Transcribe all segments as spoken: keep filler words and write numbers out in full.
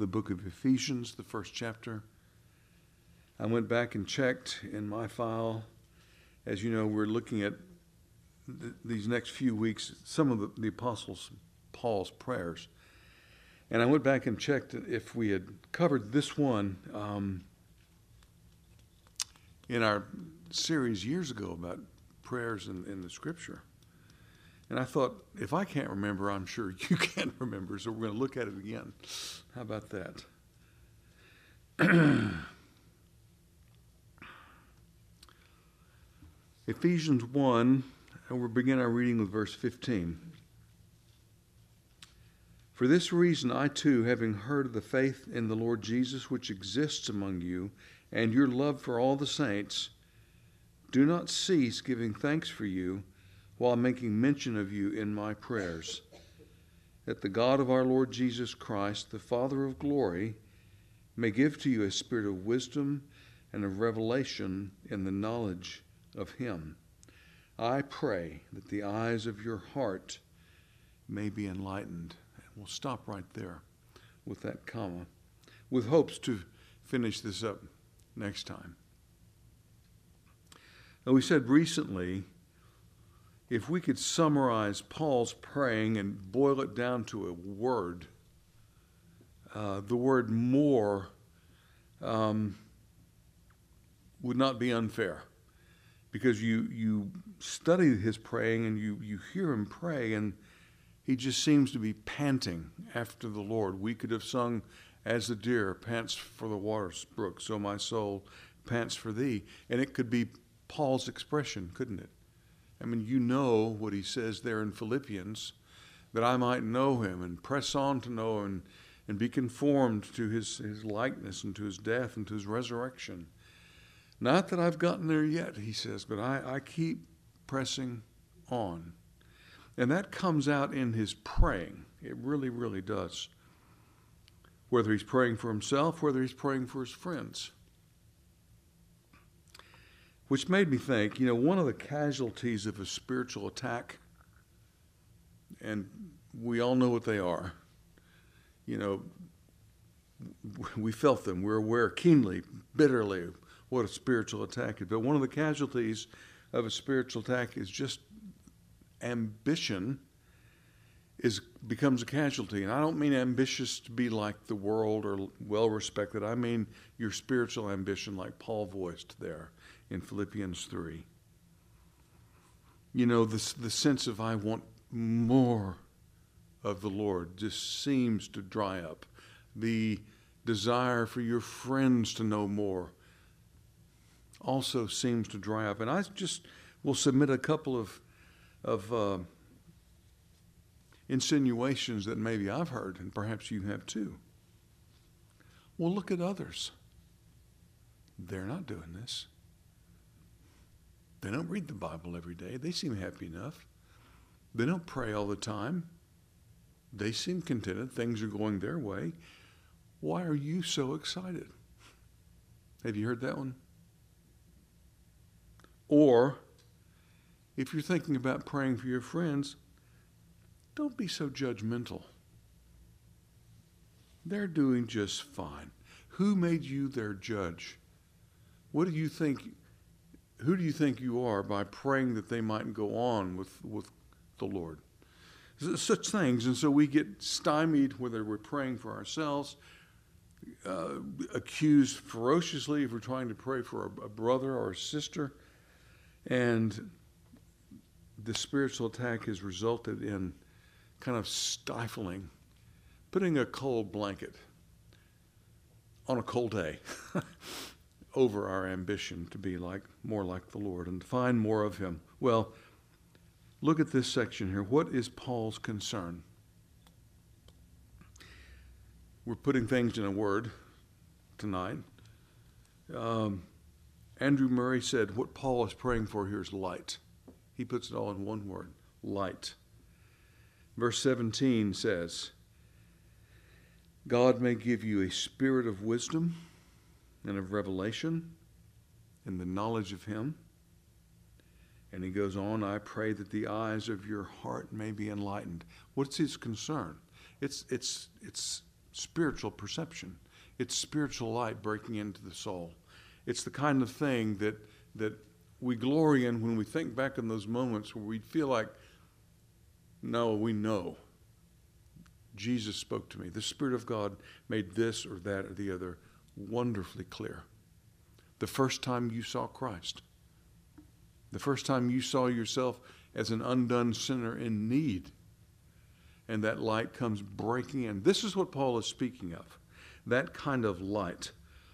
the book of Ephesians, the first chapter. I went back and checked in my file. As you know, we're looking at th- these next few weeks, some of the, the Apostles Paul's prayers. And I went back and checked if we had covered this one um, in our series years ago about prayers in, in the Scripture. And I thought, if I can't remember, I'm sure you can't remember, so we're going to look at it again. How about that? Ephesians one, and we'll begin our reading with verse fifteen. For this reason I too, having heard of the faith in the Lord Jesus which exists among you, and your love for all the saints, do not cease giving thanks for you, while making mention of you in my prayers, that the God of our Lord Jesus Christ, the Father of glory, may give to you a spirit of wisdom and of revelation in the knowledge of him. I pray that the eyes of your heart may be enlightened. And we'll stop right there with that comma, with hopes to finish this up next time. Now, we said recently, if we could summarize Paul's praying and boil it down to a word, uh, the word more um, would not be unfair. Because you, you study his praying and you, you hear him pray, and he just seems to be panting after the Lord. We could have sung, as the deer pants for the water's brook, so my soul pants for thee. And it could be Paul's expression, couldn't it? I mean, you know what he says there in Philippians, that I might know him and press on to know him and, and be conformed to his, his likeness and to his death and to his resurrection. Not that I've gotten there yet, he says, but I, I keep pressing on. And that comes out in his praying. It really, really does. Whether he's praying for himself, whether he's praying for his friends. Which made me think, you know, one of the casualties of a spiritual attack, and we all know what they are. You know, we felt them. We're aware keenly, bitterly, what a spiritual attack is. But one of the casualties of a spiritual attack is just ambition is becomes a casualty. And I don't mean ambitious to be like the world or well-respected. I mean your spiritual ambition like Paul voiced there in Philippians three. You know, this, the sense of I want more of the Lord just seems to dry up. The desire for your friends to know more also seems to dry up. And I just will submit a couple of of uh, insinuations that maybe I've heard, and perhaps you have too. Well, look at others. They're not doing this. They don't read the Bible every day. They seem happy enough. They don't pray all the time. They seem contented. Things are going their way. Why are you so excited? Have you heard that one? Or, if you're thinking about praying for your friends, don't be so judgmental. They're doing just fine. Who made you their judge? What do you think, who do you think you are by praying that they might go on with, with the Lord? Such things. And so we get stymied whether we're praying for ourselves, uh, accused ferociously if we're trying to pray for a, a brother or a sister. And the spiritual attack has resulted in kind of stifling, putting a cold blanket on a cold day over our ambition to be like more like the Lord and to find more of him. Well, look at this section here. What is Paul's concern? We're putting things in a word tonight. Um, Andrew Murray said what Paul is praying for here is light. He puts it all in one word, light. Verse seventeen says, God may give you a spirit of wisdom and of revelation in the knowledge of him. And he goes on, I pray that the eyes of your heart may be enlightened. What's his concern? It's, it's, it's spiritual perception. It's spiritual light breaking into the soul. It's the kind of thing that that we glory in when we think back in those moments where we feel like, no, we know. Jesus spoke to me. The Spirit of God made this or that or the other wonderfully clear. The first time you saw Christ, the first time you saw yourself as an undone sinner in need, and that light comes breaking in. This is what Paul is speaking of, that kind of light.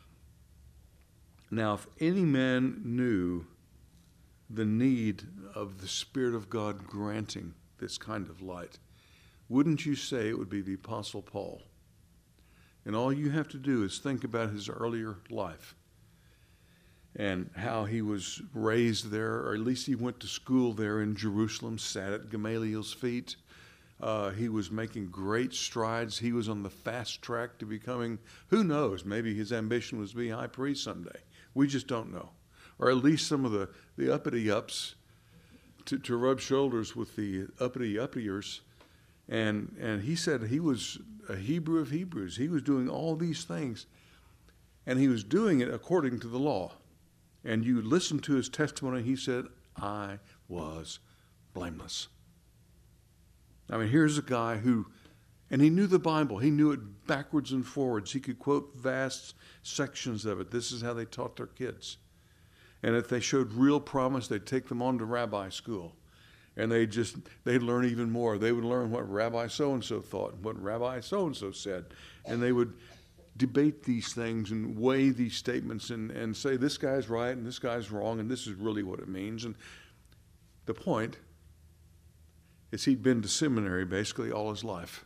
Now, if any man knew the need of the Spirit of God granting this kind of light, wouldn't you say it would be the Apostle Paul? And all you have to do is think about his earlier life and how he was raised there, or at least he went to school there in Jerusalem, sat at Gamaliel's feet. Uh, he was making great strides. He was on the fast track to becoming, who knows, maybe his ambition was to be high priest someday. We just don't know. Or at least some of the, the uppity-ups to, to rub shoulders with the uppity-uppitiers. And, and he said he was a Hebrew of Hebrews. He was doing all these things. And he was doing it according to the law. And you listen to his testimony, he said, I was blameless. I mean, here's a guy who, and he knew the Bible. He knew it backwards and forwards. He could quote vast sections of it. This is how they taught their kids. And if they showed real promise, they'd take them on to rabbi school. And they just, they'd learn even more. They would learn what Rabbi so-and-so thought, and what Rabbi so-and-so said. And they would debate these things and weigh these statements and, and say, this guy's right and this guy's wrong, and this is really what it means. And the point is he'd been to seminary basically all his life.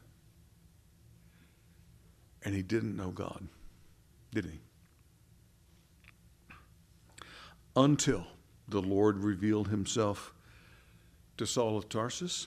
And he didn't know God, did he? Until the Lord revealed himself to Saul of Tarsus.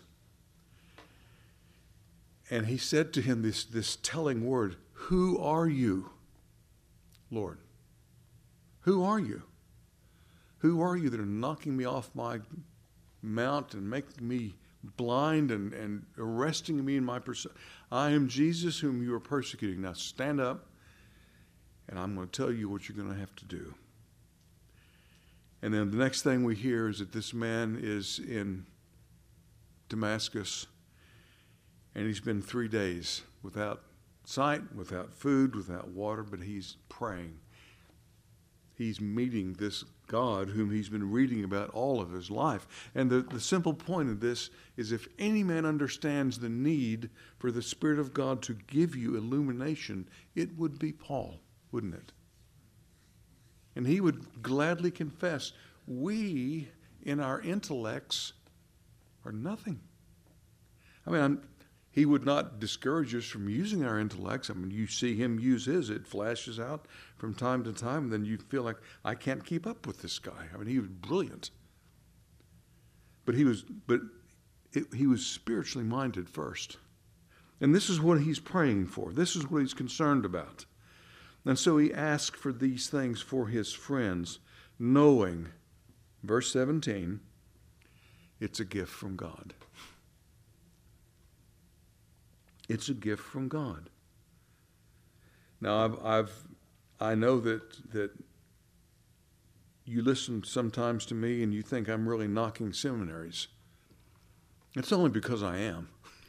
And he said to him this, this telling word, who are you, Lord? Who are you? Who are you that are knocking me off my mount and making me blind and, and arresting me in my pursuit? I am Jesus whom you are persecuting. Now stand up, and I'm going to tell you what you're going to have to do. And then the next thing we hear is that this man is in Damascus, and he's been three days without sight, without food, without water, but he's praying. He's meeting this God whom he's been reading about all of his life. And the, the simple point of this is, if any man understands the need for the Spirit of God to give you illumination, it would be Paul, wouldn't it? And he would gladly confess, we in our intellects are nothing. I mean, I'm, he would not discourage us from using our intellects. I mean, you see him use his, it flashes out from time to time, and then you feel like, I can't keep up with this guy. I mean, he was brilliant. But he was, but it, he was spiritually minded first. And this is what he's praying for. This is what he's concerned about. And so he asked for these things for his friends, knowing, verse seventeen, it's a gift from God. It's a gift from God. Now, I've, I've I know that that you listen sometimes to me and you think I'm really knocking seminaries. It's only because I am.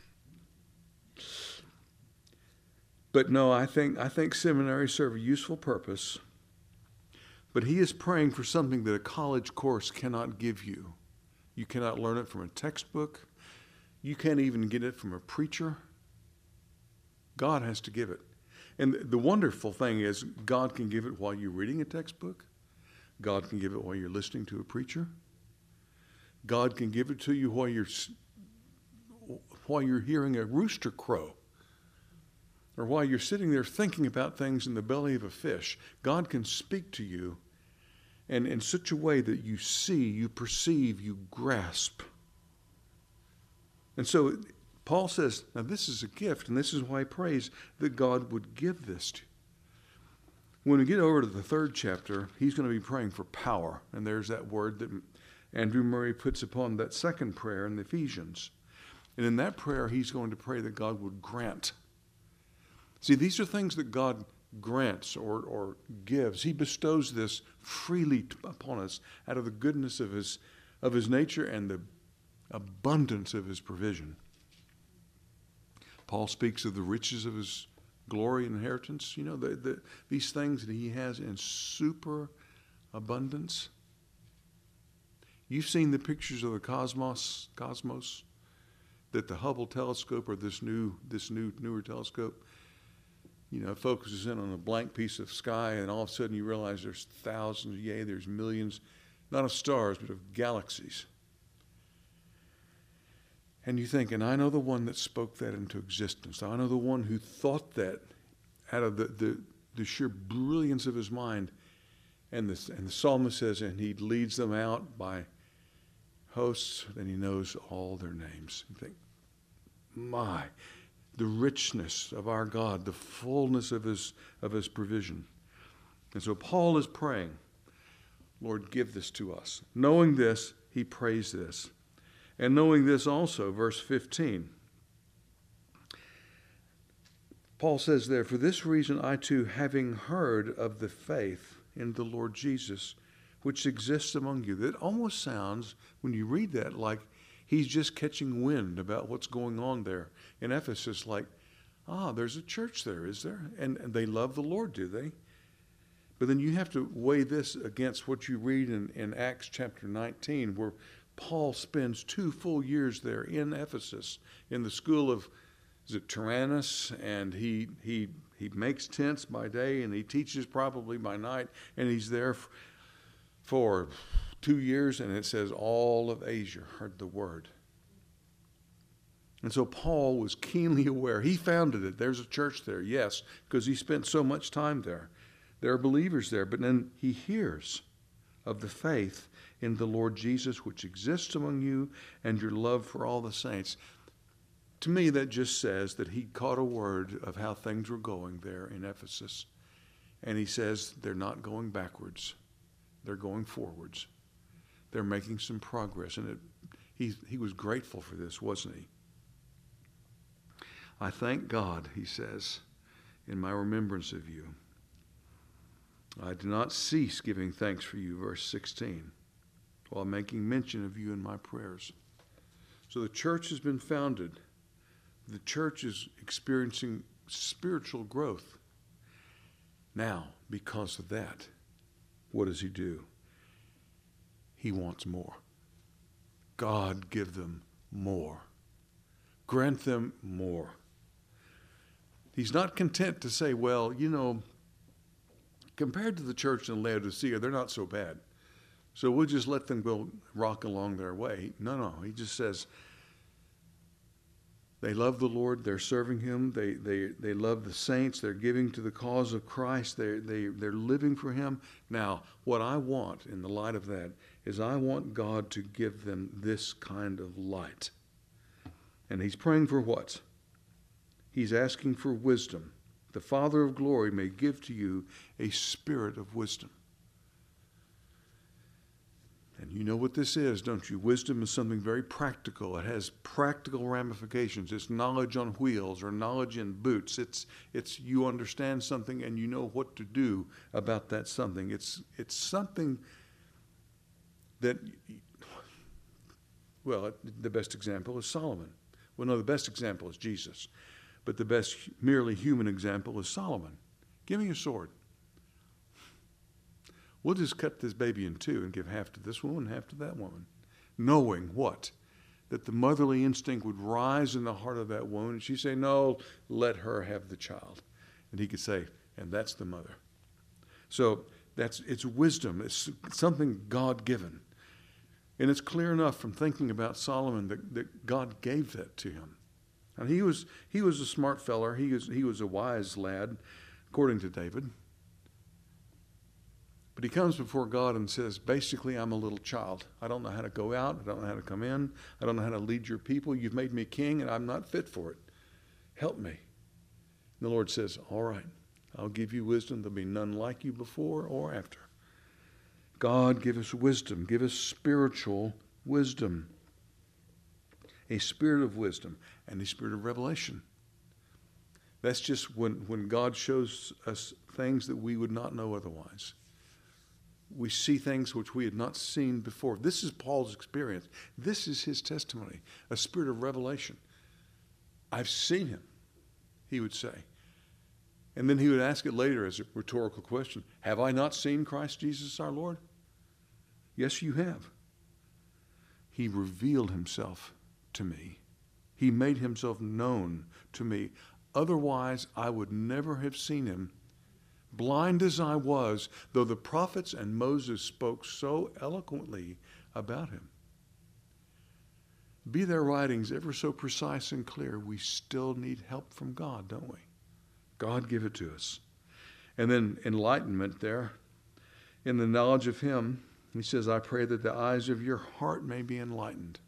But no, I think I think seminaries serve a useful purpose. But he is praying for something that a college course cannot give you. You cannot learn it from a textbook. You can't even get it from a preacher. God has to give it. And the wonderful thing is, God can give it while you're reading a textbook. God can give it while you're listening to a preacher. God can give it to you while you're while you're hearing a rooster crow, or while you're sitting there thinking about things in the belly of a fish. God can speak to you, and in such a way that you see, you perceive, you grasp. And so Paul says, now this is a gift, and this is why he prays that God would give this to you. When we get over to the third chapter, he's going to be praying for power. And there's that word that Andrew Murray puts upon that second prayer in the Ephesians. And in that prayer, he's going to pray that God would grant See, these are things that God grants or, or gives. He bestows this freely upon us out of the goodness of his, of his nature and the abundance of his provision. Paul speaks of the riches of his glory and inheritance. You know, the, the, these things that he has in super abundance. You've seen the pictures of the cosmos, cosmos, that the Hubble telescope or this new, this new, newer telescope, you know, focuses in on a blank piece of sky, and all of a sudden you realize there's thousands, yea, there's millions, not of stars, but of galaxies. And you think, and I know the one that spoke that into existence. I know the one who thought that out of the, the, the sheer brilliance of his mind. And the, and the psalmist says, and he leads them out by hosts, and he knows all their names. You think, my, the richness of our God, the fullness of his, of his provision. And so Paul is praying, Lord, give this to us. Knowing this, he prays this. And knowing this also, verse fifteen, Paul says there, for this reason I too, having heard of the faith in the Lord Jesus, which exists among you. That almost sounds, when you read that, like he's just catching wind about what's going on there in Ephesus, like, ah, there's a church there, is there? And, and they love the Lord, do they? But then you have to weigh this against what you read in, in Acts chapter nineteen, where Paul spends two full years there in Ephesus, in the school of, is it Tyrannus? And he he he makes tents by day, and he teaches probably by night, and he's there f- for two years, and it says all of Asia heard the word. And so Paul was keenly aware. He founded it. There's a church there, yes, because he spent so much time there. There are believers there, but then he hears of the faith in the Lord Jesus, which exists among you, and your love for all the saints. To me, that just says that he caught a word of how things were going there in Ephesus. And he says they're not going backwards. They're going forwards. They're making some progress. And it, he, he was grateful for this, wasn't he? I thank God, he says, in my remembrance of you. I do not cease giving thanks for you, verse sixteen, while making mention of you in my prayers. So the church has been founded. The church is experiencing spiritual growth. Now, because of that, what does he do? He wants more. God, give them more. Grant them more. He's not content to say, well, you know, compared to the church in Laodicea, they're not so bad. So we'll just let them go rock along their way. No, no. He just says they love the Lord. They're serving him. They they they love the saints. They're giving to the cause of Christ. They they they're living for him. Now, what I want in the light of that is I want God to give them this kind of light. And he's praying for what? He's asking for wisdom. The Father of glory may give to you a spirit of wisdom. And you know what this is, don't you? Wisdom is something very practical. It has practical ramifications. It's knowledge on wheels or knowledge in boots. It's it's you understand something and you know what to do about that something. It's it's something that, well, the best example is Solomon. Well, no, the best example is Jesus. But the best merely human example is Solomon. Give me a sword. We'll just cut this baby in two and give half to this woman, half to that woman. Knowing what? That the motherly instinct would rise in the heart of that woman, and she'd say, no, let her have the child. And he could say, and that's the mother. So that's it's wisdom. It's something God-given. And it's clear enough from thinking about Solomon that, that God gave that to him. And he was he was a smart feller. He was he was a wise lad, according to David. But he comes before God and says, basically, I'm a little child. I don't know how to go out. I don't know how to come in. I don't know how to lead your people. You've made me king, and I'm not fit for it. Help me. And the Lord says, all right, I'll give you wisdom. There'll be none like you before or after. God, give us wisdom. Give us spiritual wisdom. A spirit of wisdom and a spirit of revelation. That's just when, when God shows us things that we would not know otherwise. We see things which we had not seen before. This is Paul's experience. This is his testimony, a spirit of revelation. I've seen him, he would say. And then he would ask it later as a rhetorical question. Have I not seen Christ Jesus our Lord? Yes, you have. He revealed himself to me. He made himself known to me. Otherwise, I would never have seen him. Blind as I was, though the prophets and Moses spoke so eloquently about him. Be their writings ever so precise and clear, we still need help from God, don't we? God give it to us. And then enlightenment there. In the knowledge of him, he says, I pray that the eyes of your heart may be enlightened.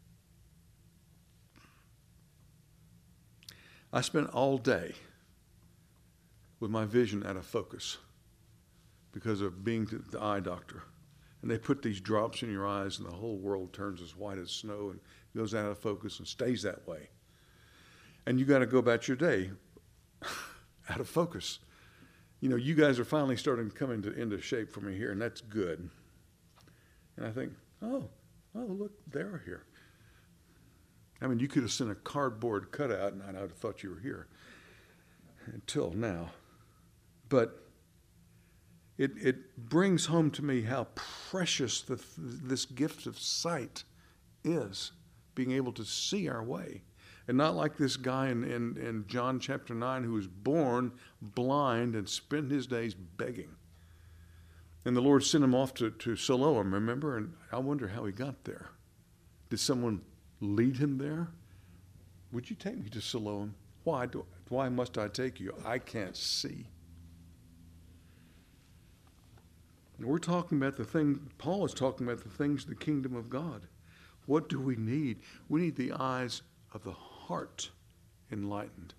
I spent all day with my vision out of focus because of being to the eye doctor. And they put these drops in your eyes and the whole world turns as white as snow and goes out of focus and stays that way. And you got to go about your day out of focus. You know, you guys are finally starting to come into, into shape for me here, and that's good. And I think, oh, oh, look, they're here. I mean, you could have sent a cardboard cutout and I'd have thought you were here until now. But it it brings home to me how precious the, this gift of sight is, being able to see our way. And not like this guy in, in, in John chapter nine who was born blind and spent his days begging. And the Lord sent him off to, to Siloam, remember? And I wonder how he got there. Did someone lead him there? Would you take me to Siloam? Why do, why must I take you? I can't see. And we're talking about the thing, Paul is talking about the things of the kingdom of God. What do we need? We need the eyes of the heart enlightened.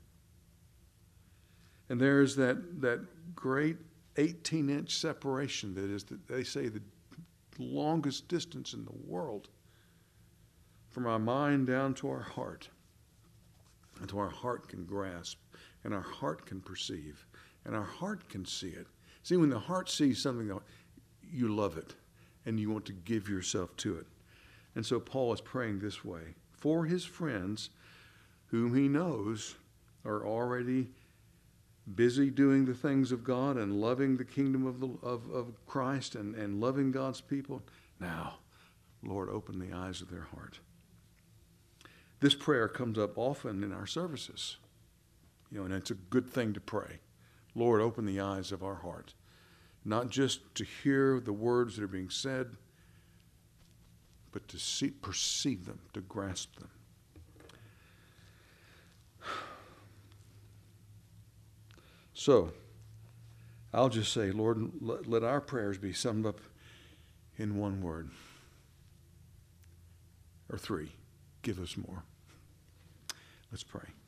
And there's that, that great eighteen-inch separation that is, the, they say, the longest distance in the world from our mind down to our heart, and to our heart can grasp, and our heart can perceive, and our heart can see it. See, when the heart sees something, you love it, and you want to give yourself to it. And so Paul is praying this way for his friends whom he knows are already busy doing the things of God and loving the kingdom of, the, of, of Christ and, and loving God's people. Now, Lord, open the eyes of their heart. This prayer comes up often in our services, you know, and it's a good thing to pray. Lord, open the eyes of our heart, not just to hear the words that are being said, but to see, perceive them, to grasp them. So, I'll just say, Lord, let, let our prayers be summed up in one word, or three. Give us more. Let's pray.